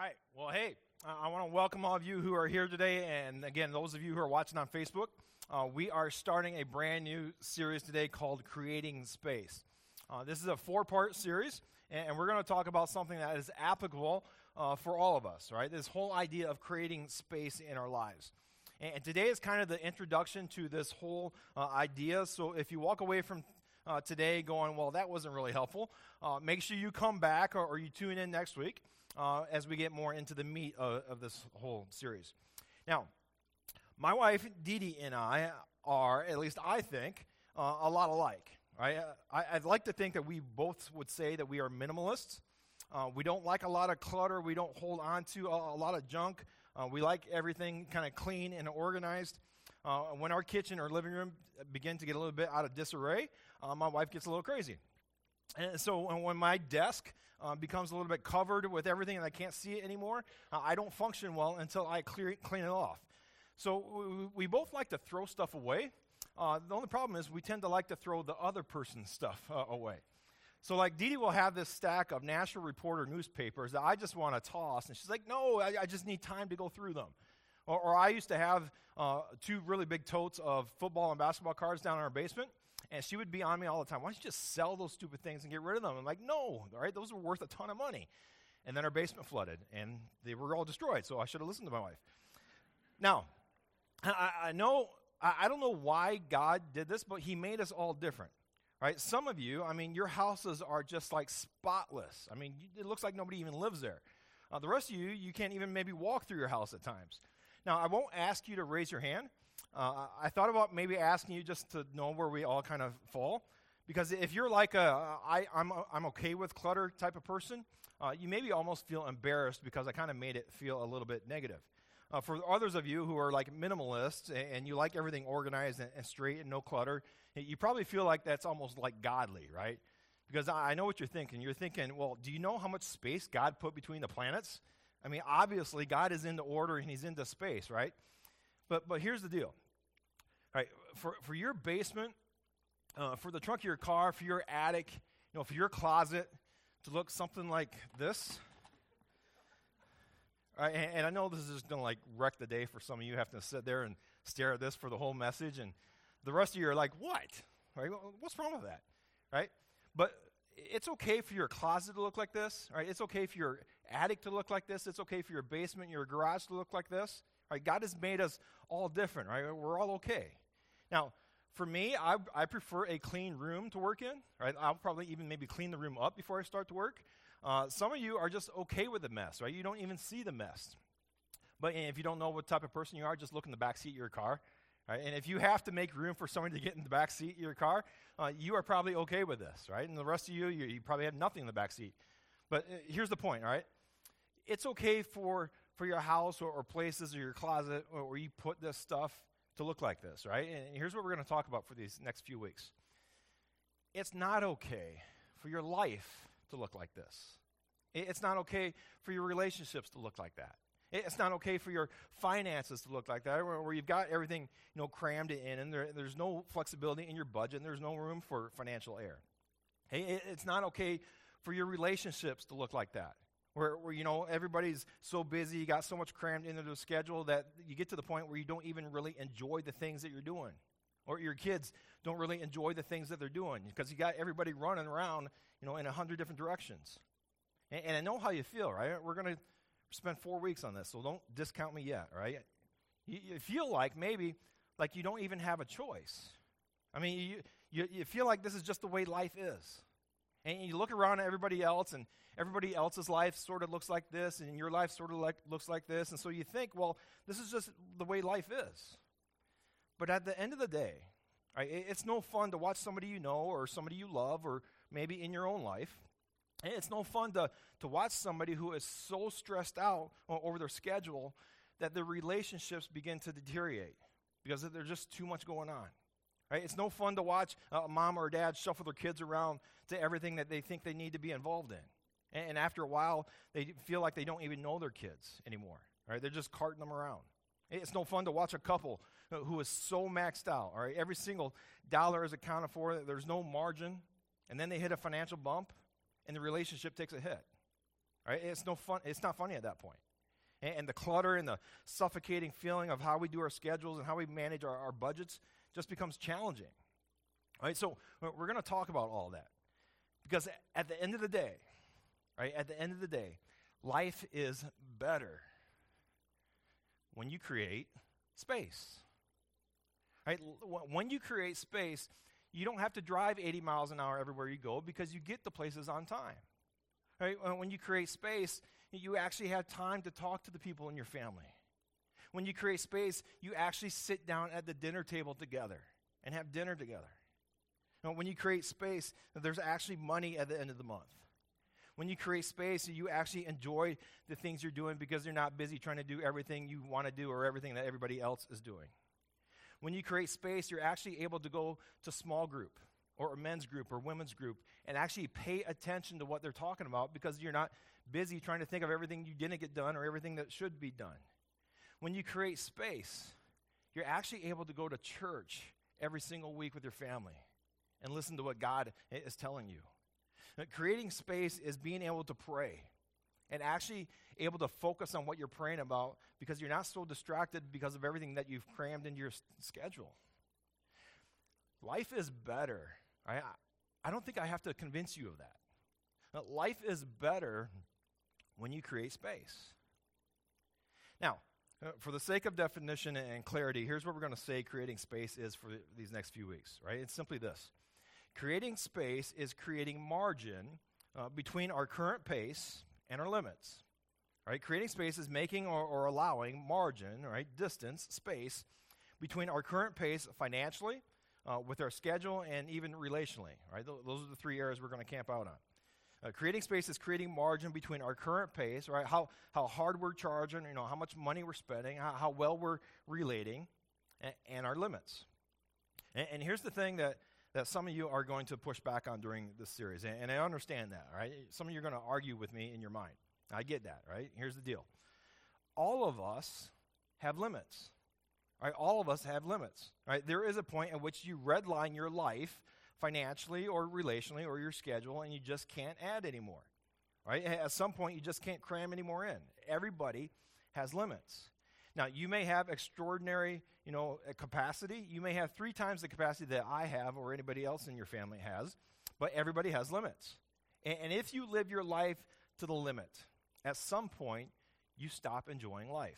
right. Well, hey, I want to welcome all of you who are here today, and again, those of you who are watching on Facebook. We are starting a brand new series today called Creating Space. This is a 4-part series, and we're going to talk about something that is applicable for all of us, right? This whole idea of creating space in our lives. And today is kind of the introduction to this whole idea. So if you walk away from today going, well, that wasn't really helpful, make sure you come back or you tune in next week as we get more into the meat of this whole series. Now, my wife, Dee Dee, and I are, at least I think, a lot alike. Right? I'd like to think that we both would say that we are minimalists. We don't like a lot of clutter. We don't hold on to a lot of junk. We like everything kind of clean and organized. When our kitchen or living room begin to get a little bit out of disarray, my wife gets a little crazy. And so when my desk becomes a little bit covered with everything and I can't see it anymore, I don't function well until I clean it off. So we both like to throw stuff away. The only problem is we tend to like to throw the other person's stuff away. So like Dee Dee will have this stack of National Reporter newspapers that I just want to toss. And she's like, no, I just need time to go through them. Or I used to have 2 really big totes of football and basketball cards down in our basement. And she would be on me all the time. Why don't you just sell those stupid things and get rid of them? I'm like, no, all right, those are worth a ton of money. And then our basement flooded, and they were all destroyed. So I should have listened to my wife. Now, I don't know why God did this, but he made us all different, right? Some of you, your houses are just like spotless. It looks like nobody even lives there. The rest of you can't even maybe walk through your house at times. Now, I won't ask you to raise your hand. I thought about maybe asking you just to know where we all kind of fall. Because if you're like I'm okay with clutter type of person, you maybe almost feel embarrassed because I kind of made it feel a little bit negative. For others of you who are like minimalists and you like everything organized and straight and no clutter, you probably feel like that's almost like godly, right? Because I know what you're thinking. You're thinking, well, do you know how much space God put between the planets? Obviously, God is into order and he's into space, right? But here's the deal. Right, for your basement, for the trunk of your car, for your attic, for your closet to look something like this. Right, and I know this is just going to wreck the day for some of you. Have to sit there and stare at this for the whole message, and the rest of you are like, "What? Right? What's wrong with that?" Right? But it's okay for your closet to look like this. Right? It's okay for your attic to look like this. It's okay for your basement, your garage to look like this. Right? God has made us all different. Right? We're all okay. Now, for me, I prefer a clean room to work in. Right? I'll probably even maybe clean the room up before I start to work. Some of you are just okay with the mess, right? You don't even see the mess. But if you don't know what type of person you are, just look in the back seat of your car. Right? And if you have to make room for somebody to get in the back seat of your car, you are probably okay with this, right? And the rest of you probably have nothing in the back seat. But here's the point, all right? It's okay for your house or places or your closet where you put this stuff to look like this, right? And here's what we're going to talk about for these next few weeks. It's not okay for your life to look like this. It's not okay for your relationships to look like that. It's not okay for your finances to look like that, where you've got everything crammed in, and there's no flexibility in your budget, and there's no room for financial error. Hey, it's not okay for your relationships to look like that, where everybody's so busy, you got so much crammed into the schedule that you get to the point where you don't even really enjoy the things that you're doing, or your kids don't really enjoy the things that they're doing because you got everybody running around, in 100 different directions. And I know how you feel, right? We're going to spend 4 weeks on this, so don't discount me yet, right? You feel like maybe like you don't even have a choice. You feel like this is just the way life is. And you look around at everybody else, and everybody else's life sort of looks like this, and your life sort of looks like this. And so you think, well, this is just the way life is. But at the end of the day, right, it's no fun to watch somebody you know or somebody you love or maybe in your own life. It's no fun to watch somebody who is so stressed out over their schedule that their relationships begin to deteriorate because there's just too much going on. Right? It's no fun to watch a mom or dad shuffle their kids around to everything that they think they need to be involved in. And after a while, they feel like they don't even know their kids anymore. Right? They're just carting them around. It's no fun to watch a couple who is so maxed out. All right? Every single dollar is accounted for. There's no margin. And then they hit a financial bump, and the relationship takes a hit. right? It's no fun. It's not funny at that point. And the clutter and the suffocating feeling of how we do our schedules and how we manage our budgets just becomes challenging. Right? So we're going to talk about all that. Because at the end of the day, right, at the end of the day, life is better when you create space. Right? When you create space, you don't have to drive 80 miles an hour everywhere you go because you get the places on time. Right? When you create space, you actually have time to talk to the people in your family. When you create space, you actually sit down at the dinner table together and have dinner together. When you create space, there's actually money at the end of the month. When you create space, you actually enjoy the things you're doing because you're not busy trying to do everything you want to do or everything that everybody else is doing. When you create space, you're actually able to go to small group or a men's group or women's group and actually pay attention to what they're talking about because you're not busy trying to think of everything you didn't get done or everything that should be done. When you create space, you're actually able to go to church every single week with your family and listen to what God is telling you. Now, creating space is being able to pray and actually able to focus on what you're praying about because you're not so distracted because of everything that you've crammed into your schedule. Life is better. Right? I don't think I have to convince you of that. Now, life is better when you create space. Now, for the sake of definition and clarity, here's what we're going to say creating space is for these next few weeks. Right? It's simply this. Creating space is creating margin between our current pace and our limits. Right? Creating space is making or allowing margin, right, distance, space, between our current pace financially, with our schedule, and even relationally. Right? Those are the three areas we're going to camp out on. Creating space is creating margin between our current pace, right, how hard we're charging, how much money we're spending, how well we're relating, and our limits. And here's the thing that some of you are going to push back on during this series, and I understand that, right? Some of you are going to argue with me in your mind. I get that, right? Here's the deal. All of us have limits, right? All of us have limits, right? There is a point at which you redline your life financially or relationally or your schedule, and you just can't add anymore, right? At some point, you just can't cram any more in. Everybody has limits. Now, you may have extraordinary, capacity. You may have 3 times the capacity that I have or anybody else in your family has, but everybody has limits. And if you live your life to the limit, at some point, you stop enjoying life.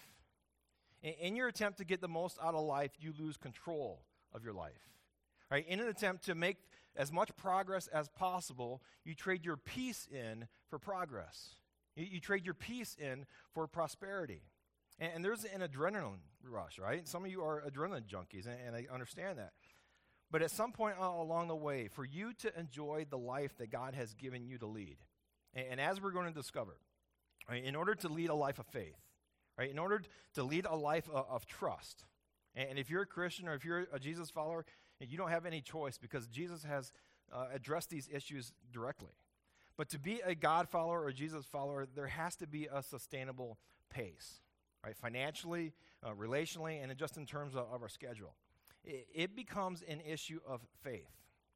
In your attempt to get the most out of life, you lose control of your life. Right? In an attempt to make as much progress as possible, you trade your peace in for progress. You trade your peace in for prosperity. And there's an adrenaline rush, right? Some of you are adrenaline junkies, and I understand that. But at some point along the way, for you to enjoy the life that God has given you to lead, and as we're going to discover, right, in order to lead a life of faith, right, in order to lead a life of trust, and if you're a Christian or if you're a Jesus follower, you don't have any choice because Jesus has addressed these issues directly. But to be a God follower or a Jesus follower, there has to be a sustainable pace. Right, financially, relationally, and just in terms of our schedule. It becomes an issue of faith.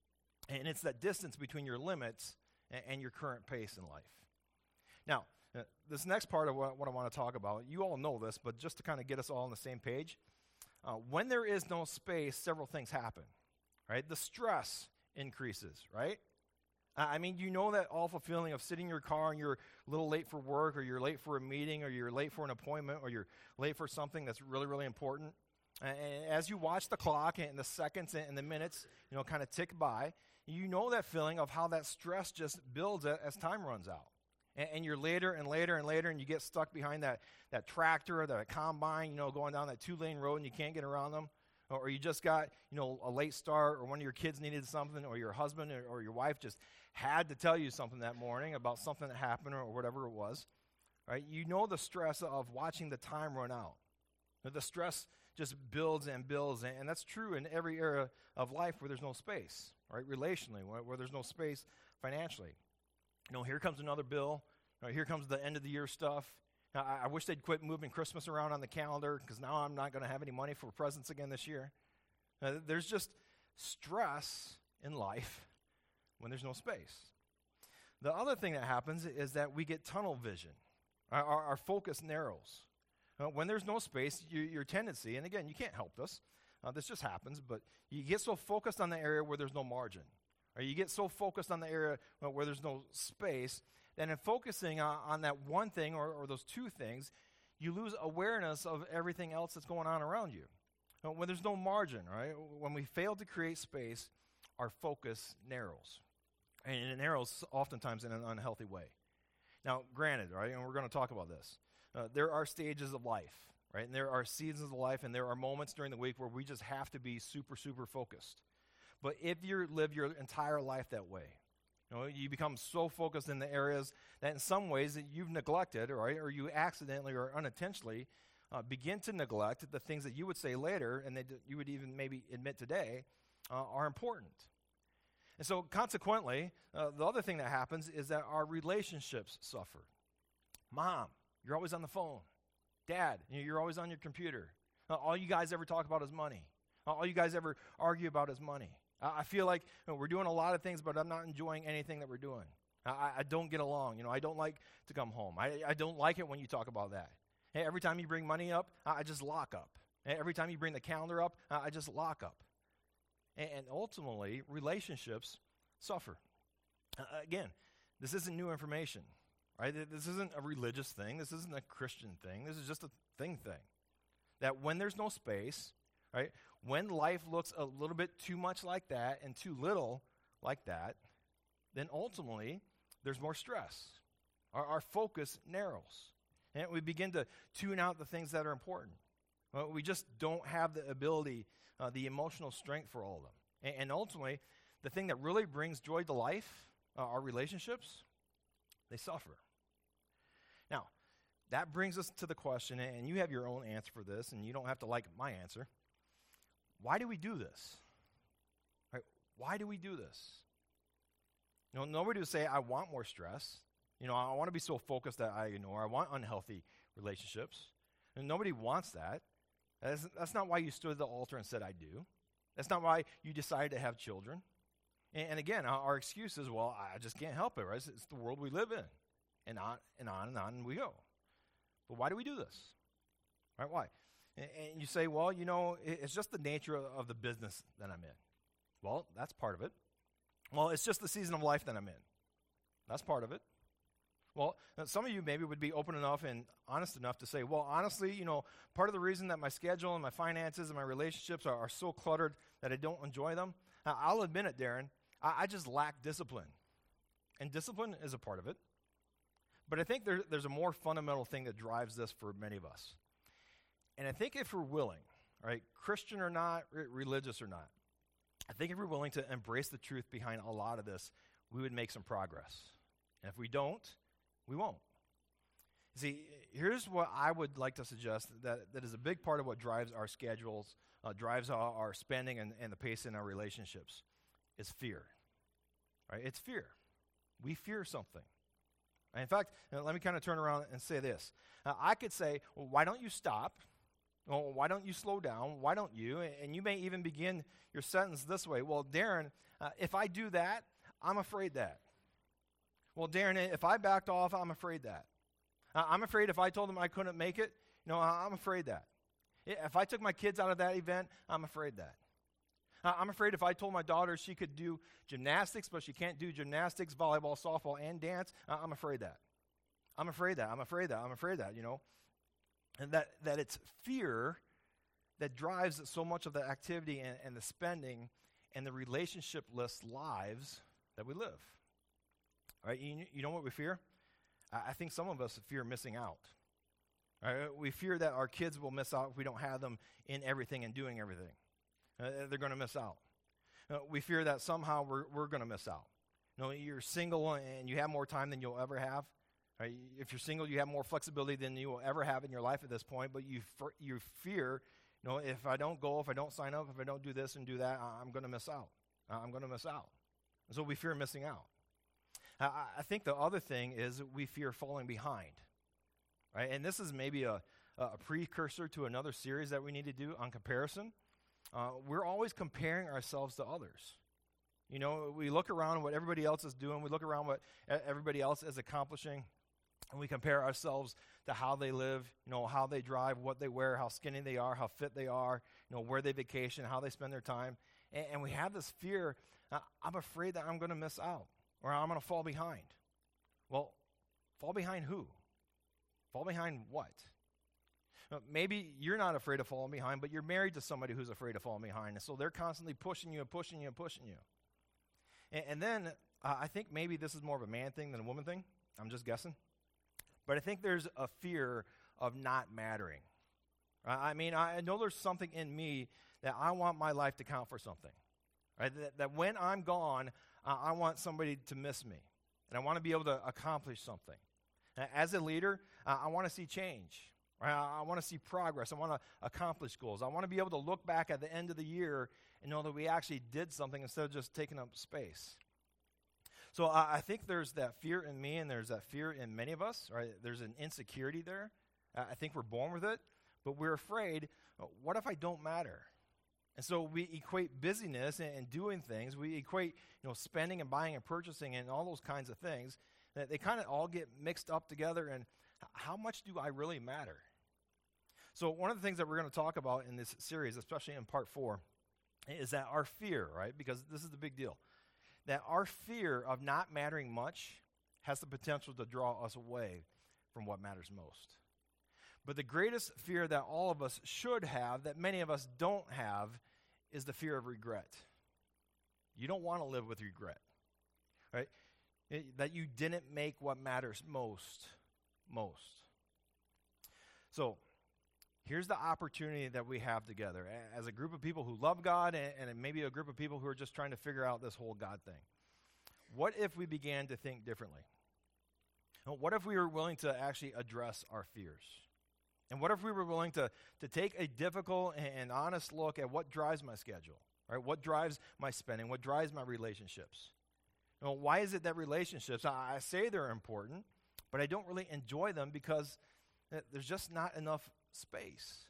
And it's that distance between your limits and your current pace in life. Now, this next part of what I want to talk about, you all know this, but just to kind of get us all on the same page, when there is no space, several things happen. Right? The stress increases, right? I mean, you know that awful feeling of sitting in your car and you're a little late for work, or you're late for a meeting, or you're late for an appointment, or you're late for something that's really, really important. And as you watch the clock and the seconds and the minutes, kind of tick by, you know that feeling of how that stress just builds as time runs out. And you're later and later and later, and you get stuck behind that tractor or that combine, going down that 2-lane road, and you can't get around them. Or you just got, a late start, or one of your kids needed something, or your husband or your wife just had to tell you something that morning about something that happened or whatever it was, right? You know the stress of watching the time run out. The stress just builds and builds, and that's true in every area of life where there's no space, right? Relationally, where there's no space financially. Here comes another bill. Here comes the end of the year stuff. Now, I wish they'd quit moving Christmas around on the calendar because now I'm not going to have any money for presents again this year. There's just stress in life when there's no space. The other thing that happens is that we get tunnel vision. Our focus narrows. When there's no space, your tendency, and again, you can't help this, this just happens, but you get so focused on the area where there's no margin, or you get so focused on the area where there's no space, then in focusing on that one thing or those two things, you lose awareness of everything else that's going on around you. When there's no margin, right? When we fail to create space, our focus narrows. And it narrows oftentimes in an unhealthy way. Now, granted, right, and we're going to talk about this, there are stages of life, right? And there are seasons of life, and there are moments during the week where we just have to be super, super focused. But if you live your entire life that way, you become so focused in the areas that in some ways that you've neglected, right, or you accidentally or unintentionally begin to neglect the things that you would say later and that you would even maybe admit today are important. And so consequently, the other thing that happens is that our relationships suffer. Mom, you're always on the phone. Dad, you're always on your computer. All you guys ever talk about is money. All you guys ever argue about is money. I feel like we're doing a lot of things, but I'm not enjoying anything that we're doing. I don't get along. I don't like to come home. I don't like it when you talk about that. Hey, every time you bring money up, I just lock up. Every time you bring the calendar up, I just lock up. And ultimately, relationships suffer. Again, this isn't new information, right? This isn't a religious thing. This isn't a Christian thing. This is just a thing. That when there's no space, right, when life looks a little bit too much like that and too little like that, then ultimately there's more stress. Our focus narrows. And we begin to tune out the things that are important. We just don't have the ability, the emotional strength for all of them. And ultimately, the thing that really brings joy to life, our relationships, they suffer. Now, that brings us to the question, and you have your own answer for this, and you don't have to like my answer. Why do we do this? Right? Why do we do this? Nobody would say, I want more stress. I want to be so focused that I ignore. I want unhealthy relationships. And nobody wants that. That's not why you stood at the altar and said, I do. That's not why you decided to have children. And again, our excuse is, well, I just can't help it, right? It's the world we live in. And on and on and on we go. But why do we do this? Right? Why? And you say, well, it's just the nature of the business that I'm in. Well, that's part of it. Well, it's just the season of life that I'm in. That's part of it. Well, some of you maybe would be open enough and honest enough to say, well, honestly, part of the reason that my schedule and my finances and my relationships are so cluttered that I don't enjoy them, I'll admit it, Darren, I just lack discipline. And discipline is a part of it. But I think there's a more fundamental thing that drives this for many of us. And I think if we're willing, right, Christian or not, religious or not, I think if we're willing to embrace the truth behind a lot of this, we would make some progress. And if we don't, we won't. See, here's what I would like to suggest that is a big part of what drives our schedules, drives our spending and the pace in our relationships, is fear. Right? It's fear. We fear something. In fact, let me kind of turn around and say this. I could say, well, why don't you stop? Well, why don't you slow down? Why don't you? And you may even begin your sentence this way. Well, Darren, if I do that, I'm afraid that. Well, Darren, if I backed off, I'm afraid that. I'm afraid if I told them I couldn't make it, I'm afraid that. If I took my kids out of that event, I'm afraid that. I'm afraid if I told my daughter she could do gymnastics, but she can't do gymnastics, volleyball, softball, and dance, I'm afraid that. I'm afraid that. And that it's fear that drives so much of the activity and the spending and the relationship-less lives that we live. Right? You know what we fear? I think some of us fear missing out. Right? We fear that our kids will miss out if we don't have them in everything and doing everything. They're going to miss out. We fear that somehow we're going to miss out. You're single and you have more time than you'll ever have. Right? If you're single, you have more flexibility than you will ever have in your life at this point, but you fear, if I don't go, if I don't sign up, if I don't do this and do that, I'm going to miss out. I'm going to miss out. And so we fear missing out. I think the other thing is we fear falling behind. Right? And this is maybe a precursor to another series that we need to do on comparison. We're always comparing ourselves to others. You know, we look around what everybody else is doing. We look around what everybody else is accomplishing. And we compare ourselves to how they live, you know, how they drive, what they wear, how skinny they are, how fit they are, you know, where they vacation, how they spend their time. And we have this fear, I'm afraid that I'm going to miss out or I'm going to fall behind. Well, fall behind who? Fall behind what? Maybe you're not afraid of falling behind, but you're married to somebody who's afraid of falling behind. And so they're constantly pushing you and pushing you and pushing you. And then I think maybe this is more of a man thing than a woman thing. I'm just guessing. But I think there's a fear of not mattering. I mean, I know there's something in me that I want my life to count for something. Right? That when I'm gone, I want somebody to miss me. And I want to be able to accomplish something. As a leader, I want to see change. Right? I want to see progress. I want to accomplish goals. I want to be able to look back at the end of the year and know that we actually did something instead of just taking up space. So I think there's that fear in me, and there's that fear in many of us. Right? There's an insecurity there. I think we're born with it, but we're afraid, what if I don't matter? And so we equate busyness and doing things. We equate, spending and buying and purchasing and all those kinds of things. That they kind of all get mixed up together. And how much do I really matter? So one of the things that we're going to talk about in this series, especially in part 4, is that our fear, right? Because this is the big deal. That our fear of not mattering much has the potential to draw us away from what matters most. But the greatest fear that all of us should have, that many of us don't have, is the fear of regret. You don't want to live with regret, right? That you didn't make what matters most. So, here's the opportunity that we have together as a group of people who love God and maybe a group of people who are just trying to figure out this whole God thing. What if we began to think differently? What if we were willing to actually address our fears? And what if we were willing to take a difficult and honest look at what drives my schedule, right? What drives my spending? What drives my relationships? Why is it that relationships, I say they're important, but I don't really enjoy them because there's just not enough space.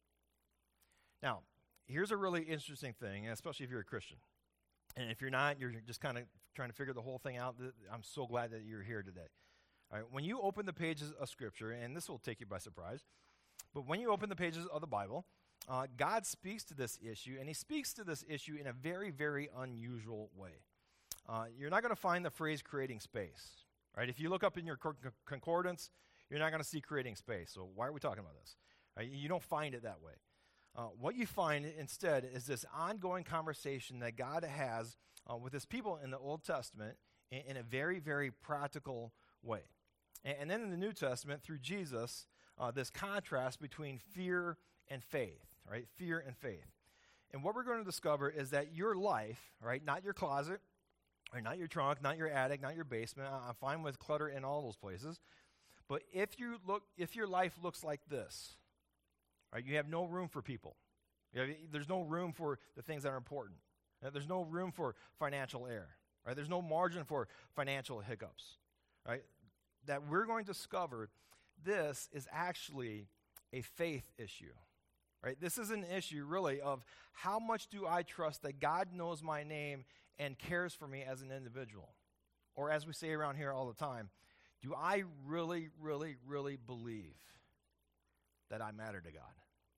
Now, here's a really interesting thing, especially if you're a Christian. And if you're not, you're just kind of trying to figure the whole thing out. I'm so glad that you're here today. All right, when you open the pages of Scripture, and this will take you by surprise, but when you open the pages of the Bible, God speaks to this issue, and he speaks to this issue in a very, very unusual way. You're not going to find the phrase creating space. Right? If you look up in your concordance, you're not going to see creating space. So why are we talking about this? Right? You don't find it that way. What you find instead is this ongoing conversation that God has with his people in the Old Testament in a very, very practical way. And then in the New Testament, through Jesus, this contrast between fear and faith, right? Fear and faith. And what we're going to discover is that your life, right, not your closet, or not your trunk, not your attic, not your basement. I'm fine with clutter in all those places. But if your life looks like this, right, you have no room for people. There's no room for the things that are important. There's no room for financial error. Right? There's no margin for financial hiccups. Right? That we're going to discover this is actually a faith issue. Right? This is an issue really of how much do I trust that God knows my name and cares for me as an individual? Or as we say around here all the time, do I really, really, really believe that I matter to God?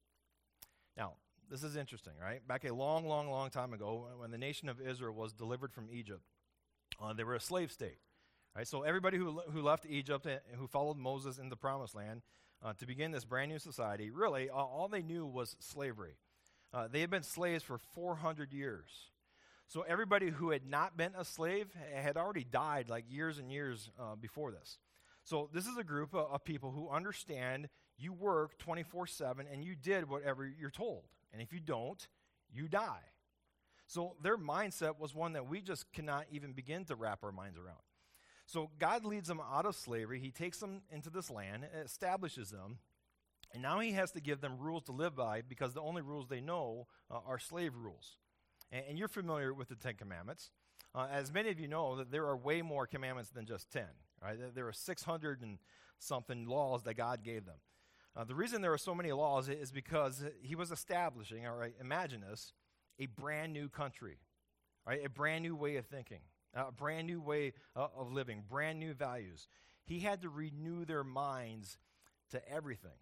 Now, this is interesting, right? Back a long, long, long time ago, when the nation of Israel was delivered from Egypt, they were a slave state. Right? So everybody who left Egypt and who followed Moses in the Promised Land to begin this brand new society, really, all they knew was slavery. They had been slaves for 400 years. So everybody who had not been a slave had already died like years and years before this. So this is a group of people who understand you work 24/7 and you did whatever you're told. And if you don't, you die. So their mindset was one that we just cannot even begin to wrap our minds around. So God leads them out of slavery. He takes them into this land, establishes them, and now he has to give them rules to live by because the only rules they know are slave rules. And you're familiar with the 10 Commandments. As many of you know, that there are way more commandments than just 10. Right? There are 600 and something laws that God gave them. The reason there are so many laws is because he was establishing, all right, imagine this, a brand new country. right? A brand new way of thinking, a brand new way of living, brand new values. He had to renew their minds to everything.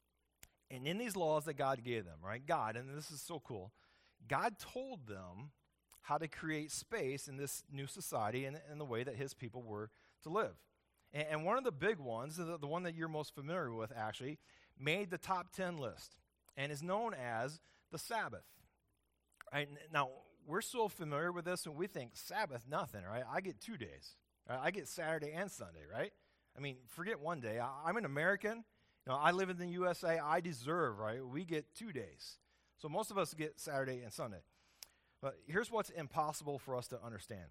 And in these laws that God gave them, right? God, and this is so cool, God told them how to create space in this new society and the way that his people were to live. And one of the big ones, the one that you're most familiar with actually, made the top 10 list and is known as the Sabbath. Right? Now, we're so familiar with this and we think Sabbath, nothing, right? I get 2 days. Right? I get Saturday and Sunday, right? I mean, forget one day. I'm an American. I live in the USA. I deserve, right? We get 2 days. So most of us get Saturday and Sunday. But here's what's impossible for us to understand.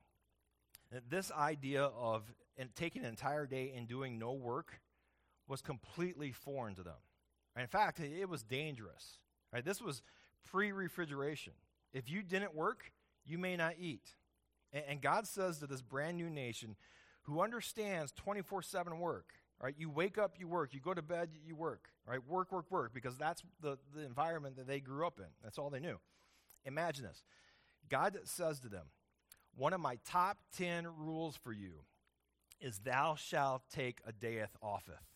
This idea of taking an entire day and doing no work was completely foreign to them. In fact, it was dangerous. Right? This was pre-refrigeration. If you didn't work, you may not eat. And God says to this brand new nation who understands 24/7 work, right? You wake up, you work. You go to bed, you work. Right? Work, work, work, because that's the environment that they grew up in. That's all they knew. Imagine this. God says to them, one of my top 10 rules for you is thou shalt take a dayeth offeth.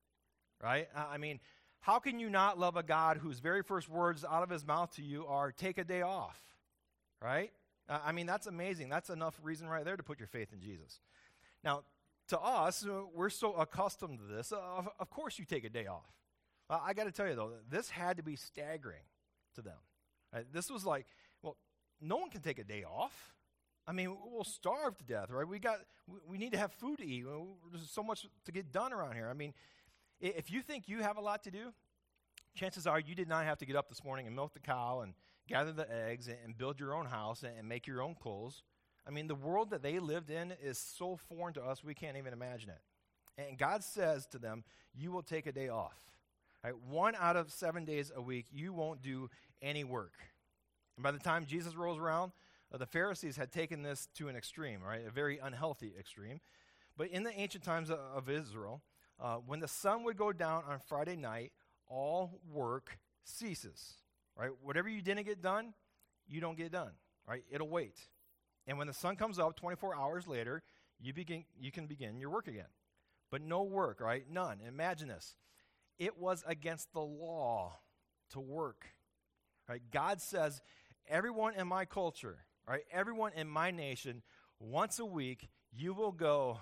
Right? I mean, how can you not love a God whose very first words out of his mouth to you are take a day off? Right? I mean, that's amazing. That's enough reason right there to put your faith in Jesus. Now, to us, we're so accustomed to this. Of course you take a day off. I got to tell you, though, this had to be staggering to them. Right? This was like, well, no one can take a day off. I mean, we'll starve to death, right? We need to have food to eat. There's so much to get done around here. I mean, if you think you have a lot to do, chances are you did not have to get up this morning and milk the cow and gather the eggs and build your own house and make your own clothes. I mean, the world that they lived in is so foreign to us, we can't even imagine it. And God says to them, you will take a day off. Right? 1 out of 7 days a week, you won't do any work. And by the time Jesus rolls around, the Pharisees had taken this to an extreme, right? A very unhealthy extreme. But in the ancient times of Israel, when the sun would go down on Friday night, all work ceases, right? Whatever you didn't get done, you don't get done, right? It'll wait. And when the sun comes up 24 hours later, you can begin your work again. But no work, right? None. Imagine this. It was against the law to work, right? God says, everyone in my culture, right, everyone in my nation, once a week, you will go,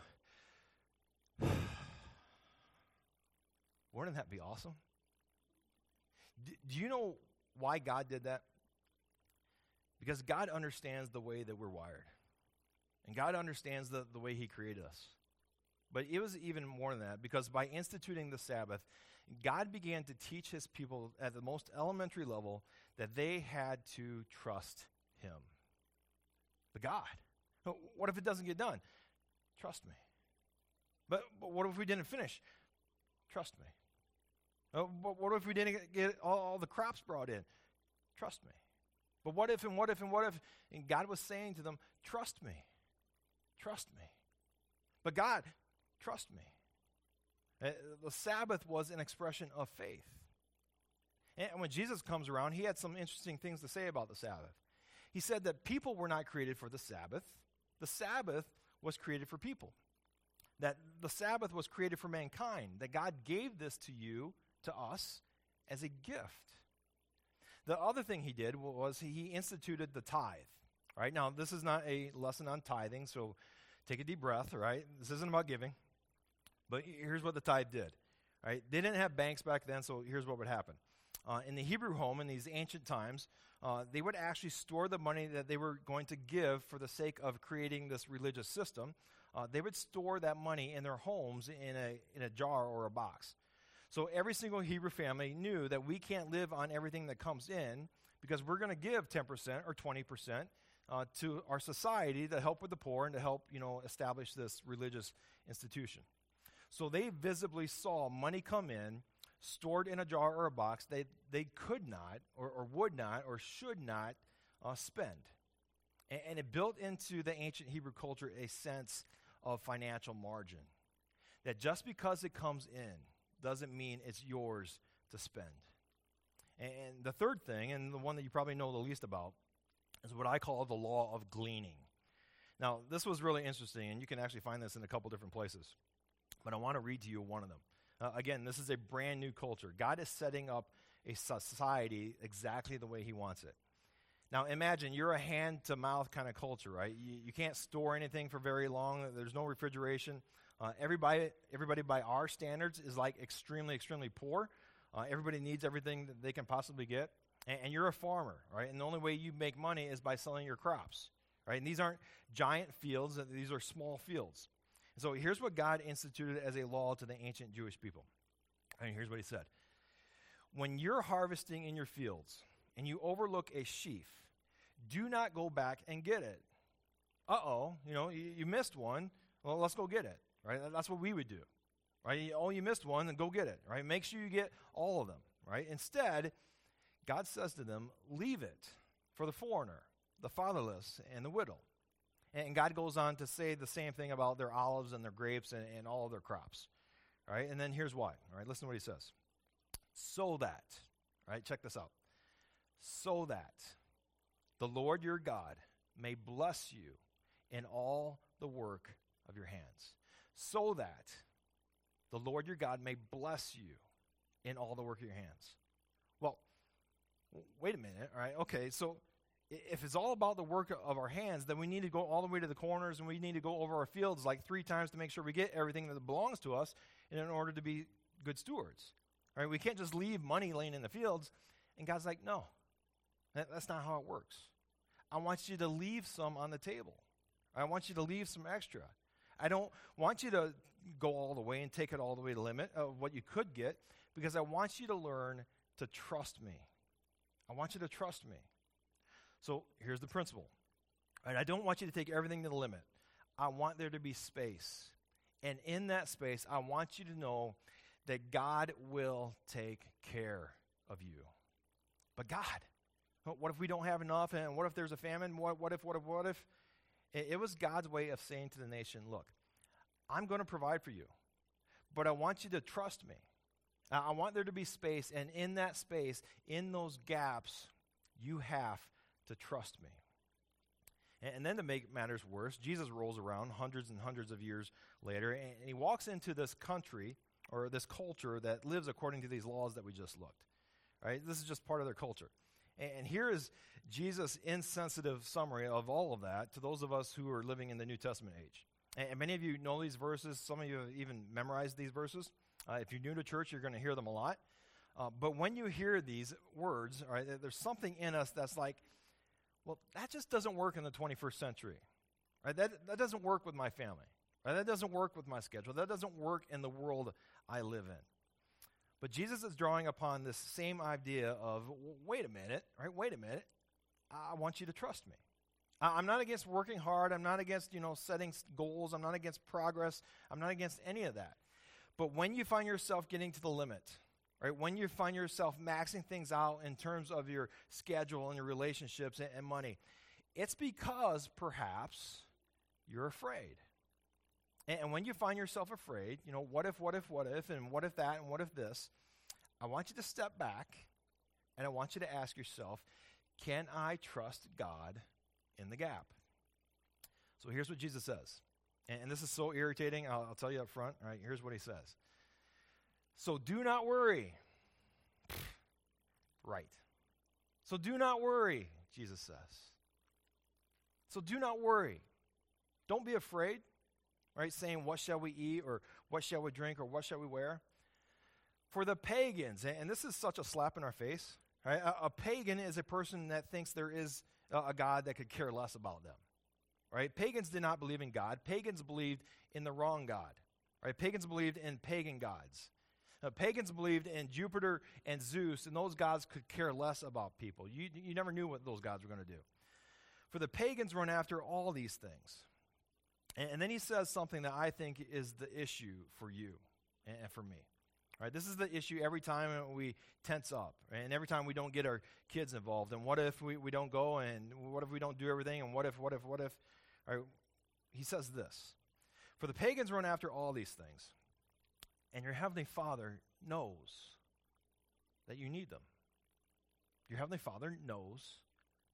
wouldn't that be awesome? Do you know why God did that? Because God understands the way that we're wired. And God understands the way he created us. But it was even more than that, because by instituting the Sabbath, God began to teach his people at the most elementary level that they had to trust him. But God, what if it doesn't get done? Trust me. But what if we didn't finish? Trust me. But what if we didn't get all the crops brought in? Trust me. But what if and what if and what if? And God was saying to them, trust me. Trust me. But God, trust me. The Sabbath was an expression of faith. And when Jesus comes around, he had some interesting things to say about the Sabbath. He said that people were not created for the Sabbath. The Sabbath was created for people. That the Sabbath was created for mankind. That God gave this to you, to us, as a gift. The other thing he did was he instituted the tithe. Right? Now, this is not a lesson on tithing, so take a deep breath, all right? This isn't about giving. But here's what the tithe did. Right? They didn't have banks back then, so here's what would happen. In the Hebrew home in these ancient times, they would actually store the money that they were going to give for the sake of creating this religious system. They would store that money in their homes in a jar or a box. So every single Hebrew family knew that we can't live on everything that comes in because we're going to give 10% or 20% to our society to help with the poor and to help, establish this religious institution. So they visibly saw money come in, stored in a jar or a box they could not or would not or should not spend. And it built into the ancient Hebrew culture a sense of financial margin. That just because it comes in doesn't mean it's yours to spend. And the third thing, and the one that you probably know the least about, is what I call the law of gleaning. Now, this was really interesting, and you can actually find this in a couple different places. But I want to read to you one of them. Again, this is a brand new culture. God is setting up a society exactly the way he wants it. Now, imagine you're a hand-to-mouth kind of culture, right? You can't store anything for very long. There's no refrigeration. Everybody by our standards is like extremely, extremely poor. Everybody needs everything that they can possibly get. And you're a farmer, right? And the only way you make money is by selling your crops, right? And these aren't giant fields. These are small fields. And so here's what God instituted as a law to the ancient Jewish people. And here's what he said. When you're harvesting in your fields and you overlook a sheaf, do not go back and get it. You missed one. Well, let's go get it, right? That's what we would do, right? You missed one, then go get it, right? Make sure you get all of them, right? Instead, God says to them, leave it for the foreigner, the fatherless, and the widow. And God goes on to say the same thing about their olives and their grapes and all of their crops, right? And then here's why, all right? Listen to what he says. So that, right? Check this out. So that the Lord your God may bless you in all the work of your hands. So that the Lord your God may bless you in all the work of your hands. Well, wait a minute, all right? Okay, so if it's all about the work of our hands, then we need to go all the way to the corners and we need to go over our fields like 3 times to make sure we get everything that belongs to us in order to be good stewards. All right? We can't just leave money laying in the fields. And God's like, no, that's not how it works. I want you to leave some on the table. I want you to leave some extra. I don't want you to go all the way and take it all the way to the limit of what you could get, because I want you to learn to trust me. I want you to trust me. So here's the principle. All right, I don't want you to take everything to the limit. I want there to be space. And in that space, I want you to know that God will take care of you. But God, what if we don't have enough? And what if there's a famine? What if? It was God's way of saying to the nation, look, I'm going to provide for you, but I want you to trust me. I want there to be space, and in that space, in those gaps, you have to trust me. And then to make matters worse, Jesus rolls around hundreds and hundreds of years later, and he walks into this country, or this culture that lives according to these laws that we just looked. Right? This is just part of their culture. And here is Jesus' insensitive summary of all of that to those of us who are living in the New Testament age. And many of you know these verses. Some of you have even memorized these verses. If you're new to church, you're going to hear them a lot. But when you hear these words, all right, there's something in us that's like, well, that just doesn't work in the 21st century. Right? That doesn't work with my family. Right? That doesn't work with my schedule. That doesn't work in the world I live in. But Jesus is drawing upon this same idea of, wait a minute, right? Wait a minute. I want you to trust me. I'm not against working hard. I'm not against, setting goals. I'm not against progress. I'm not against any of that. But when you find yourself getting to the limit, right? When you find yourself maxing things out in terms of your schedule and your relationships and money, it's because perhaps you're afraid. And when you find yourself afraid, what if, and what if that, and what if this, I want you to step back, and I want you to ask yourself, can I trust God in the gap? So here's what Jesus says. And this is so irritating, I'll tell you up front. All right, here's what he says. So do not worry. Right. So do not worry, Jesus says. So do not worry. Don't be afraid. Right, saying, what shall we eat, or what shall we drink, or what shall we wear? For the pagans, and this is such a slap in our face, right? A pagan is a person that thinks there is a God that could care less about them. Right? Pagans did not believe in God. Pagans believed in the wrong God. Right? Pagans believed in pagan gods. Pagans believed in Jupiter and Zeus, and those gods could care less about people. You never knew what those gods were going to do. For the pagans run after all these things. And then he says something that I think is the issue for you and for me. Right? This is the issue every time we tense up, right? And every time we don't get our kids involved. And what if we don't go, and what if we don't do everything, and what if? Right? He says this. For the pagans run after all these things, and your Heavenly Father knows that you need them. Your Heavenly Father knows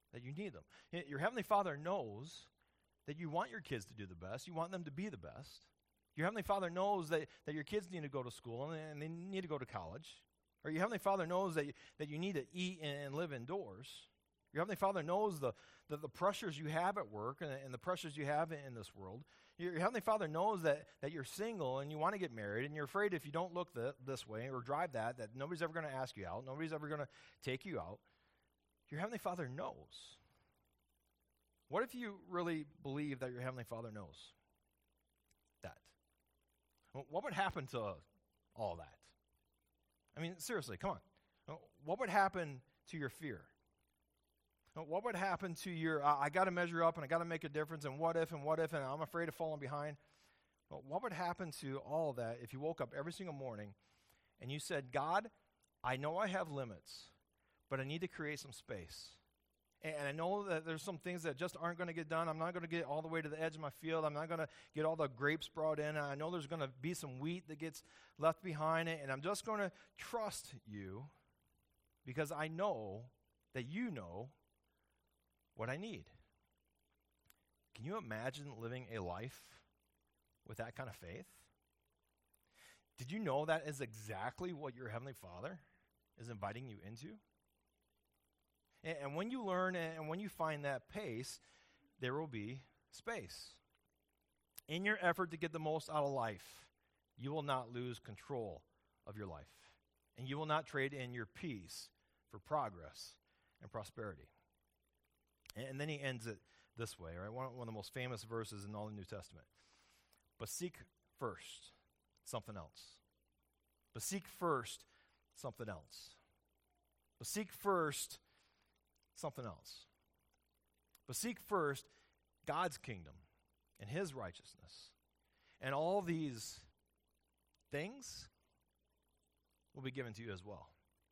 that you need them. Your Heavenly Father knows that you want your kids to do the best. You want them to be the best. Your Heavenly Father knows that your kids need to go to school and they need to go to college. Or your Heavenly Father knows that you need to eat and live indoors. Your Heavenly Father knows the pressures you have at work and the pressures you have in this world. Your Heavenly Father knows that you're single and you want to get married and you're afraid if you don't look this way or drive that nobody's ever going to ask you out. Nobody's ever going to take you out. Your Heavenly Father knows. What if you really believe that your Heavenly Father knows that? What would happen to all that? I mean, seriously, come on. What would happen to your fear? What would happen to your, I got to measure up and I got to make a difference, and what if, and I'm afraid of falling behind? Well, what would happen to all of that if you woke up every single morning and you said, God, I know I have limits, but I need to create some space. And I know that there's some things that just aren't going to get done. I'm not going to get all the way to the edge of my field. I'm not going to get all the grapes brought in. I know there's going to be some wheat that gets left behind it. And I'm just going to trust you because I know that you know what I need. Can you imagine living a life with that kind of faith? Did you know that is exactly what your Heavenly Father is inviting you into? And when you learn and when you find that pace, there will be space. In your effort to get the most out of life, you will not lose control of your life. And you will not trade in your peace for progress and prosperity. And then he ends it this way, right? One of the most famous verses in all the New Testament. But seek first something else. But seek first something else. But seek first something else. But seek first God's kingdom and his righteousness. And all these things will be given to you as well.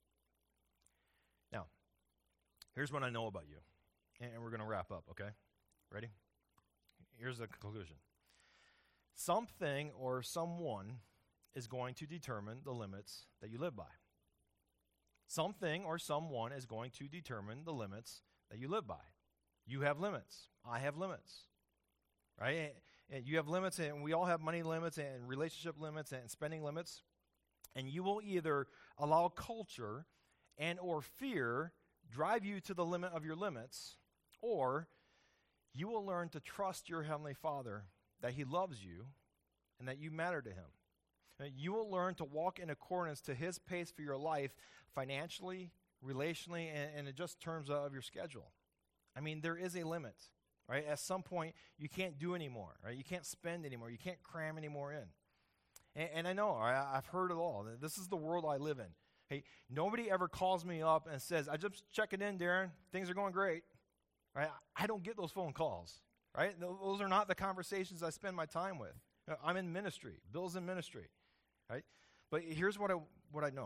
Now, here's what I know about you. And we're going to wrap up, okay? Ready? Here's the conclusion. Something or someone is going to determine the limits that you live by. Something or someone is going to determine the limits that you live by. You have limits. I have limits. Right? And you have limits, and we all have money limits and relationship limits and spending limits. And you will either allow culture and or fear drive you to the limit of your limits, or you will learn to trust your Heavenly Father that he loves you and that you matter to him. You will learn to walk in accordance to his pace for your life financially, relationally, and in just terms of your schedule. I mean, there is a limit, right? At some point, you can't do anymore, right? You can't spend anymore. You can't cram anymore in. And I know, I've heard it all. This is the world I live in. Hey, nobody ever calls me up and says, I just checking in, Darren. Things are going great, right? I don't get those phone calls, right? Those are not the conversations I spend my time with. I'm in ministry. Bill's in ministry. Right? But here's what I know.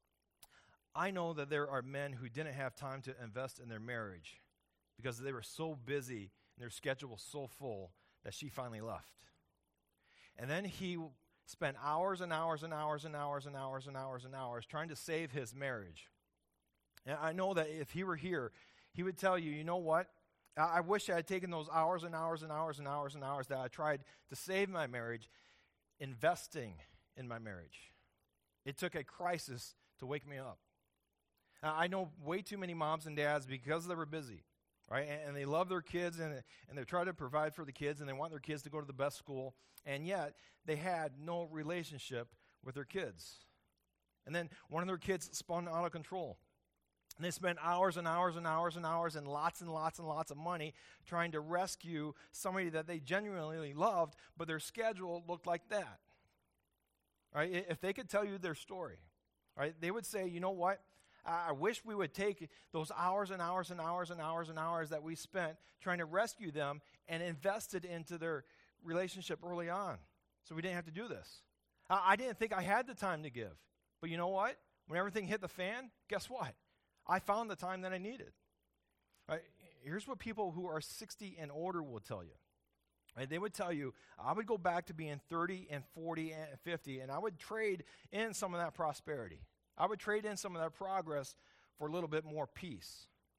I know that there are men who didn't have time to invest in their marriage because they were so busy and their schedule was so full that she finally left. And then he spent hours and hours and hours and hours and hours and hours and hours trying to save his marriage. And I know that if he were here, he would tell you, you know what? I wish I had taken those hours and hours and hours and hours and hours that I tried to save my marriage, investing in my marriage. It took a crisis to wake me up. I know way too many moms and dads, because they were busy, right? And they love their kids, and they try to provide for the kids, and they want their kids to go to the best school, and yet they had no relationship with their kids. And then one of their kids spun out of control. And they spent hours and hours and hours and hours and lots of money trying to rescue somebody that they genuinely loved, but their schedule looked like that. Right? If they could tell you their story, right, they would say, you know what? I wish we would take those hours and hours and hours and hours and hours that we spent trying to rescue them and invest it into their relationship early on so we didn't have to do this. I didn't think I had the time to give. But you know what? When everything hit the fan, guess what? I found the time that I needed. Right? Here's what people who are 60 and older will tell you. Right? They would tell you, I would go back to being 30 and 40 and 50, and I would trade in some of that prosperity. I would trade in some of that progress for a little bit more peace.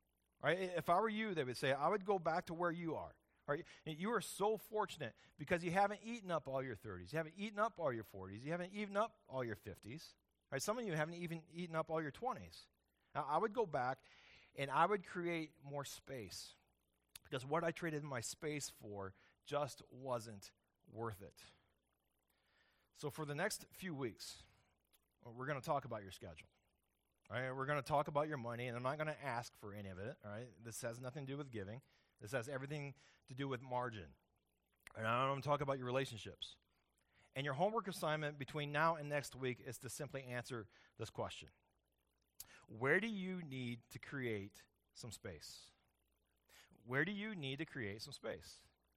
Right? If I were you, they would say, I would go back to where you are. Right? You are so fortunate because you haven't eaten up all your 30s. You haven't eaten up all your 40s. You haven't eaten up all your 50s. Right? Some of you haven't even eaten up all your 20s. Now, I would go back and I would create more space because what I traded my space for just wasn't worth it. So for the next few weeks, we're going to talk about your schedule. All right? We're going to talk about your money, and I'm not going to ask for any of it. All right? This has nothing to do with giving. This has everything to do with margin. And I'm going to talk about your relationships. And your homework assignment between now and next week is to simply answer this question. Where do you need to create some space? Where do you need to create some space?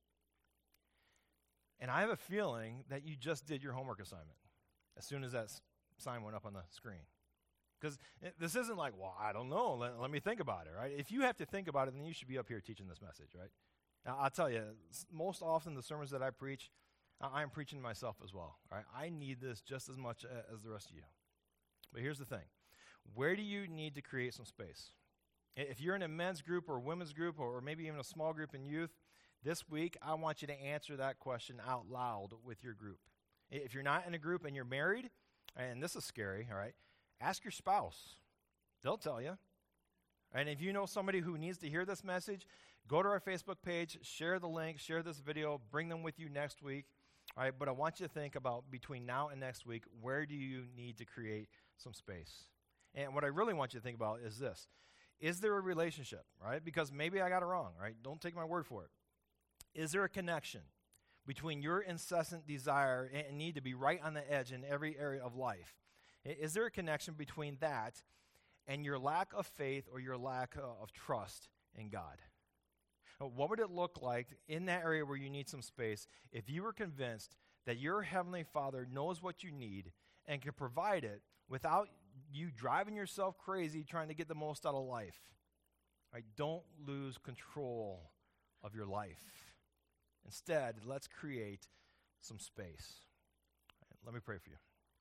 And I have a feeling that you just did your homework assignment as soon as that sign went up on the screen. Because this isn't like, well, I don't know, let me think about it, right? If you have to think about it, then you should be up here teaching this message, right? Now, I'll tell you, most often the sermons that I preach, I'm preaching to myself as well, right? I need this just as much as the rest of you. But here's the thing. Where do you need to create some space? If you're in a men's group or a women's group or maybe even a small group in youth, this week I want you to answer that question out loud with your group. If you're not in a group and you're married, and this is scary, all right, ask your spouse. They'll tell you. And if you know somebody who needs to hear this message, go to our Facebook page, share the link, share this video, bring them with you next week. All right, but I want you to think about between now and next week, where do you need to create some space? And what I really want you to think about is this. Is there a relationship, right? Because maybe I got it wrong, right? Don't take my word for it. Is there a connection between your incessant desire and need to be right on the edge in every area of life? Is there a connection between that and your lack of faith or your lack of trust in God? What would it look like in that area where you need some space if you were convinced that your Heavenly Father knows what you need and can provide it without you driving yourself crazy trying to get the most out of life? Right? Don't lose control of your life. Instead, let's create some space. Right, let me pray for you.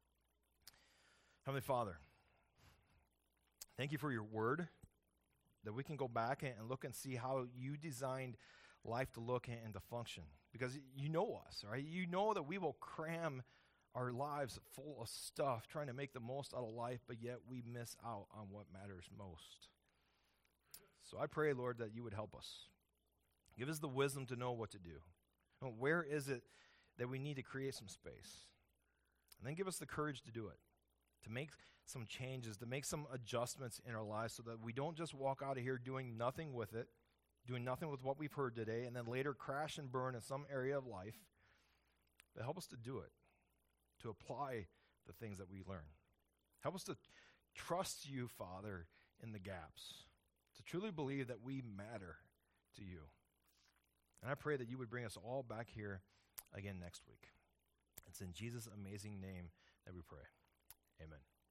Heavenly Father, thank you for your word, that we can go back and look and see how you designed life to look and to function. Because you know us, right? You know that we will cram our lives full of stuff, trying to make the most out of life, but yet we miss out on what matters most. So I pray, Lord, that you would help us. Give us the wisdom to know what to do. And where is it that we need to create some space? And then give us the courage to do it, to make some changes, to make some adjustments in our lives so that we don't just walk out of here doing nothing with it, doing nothing with what we've heard today, and then later crash and burn in some area of life. But help us to do it, to apply the things that we learn. Help us to trust you, Father, in the gaps, to truly believe that we matter to you. And I pray that you would bring us all back here again next week. It's in Jesus' amazing name that we pray. Amen.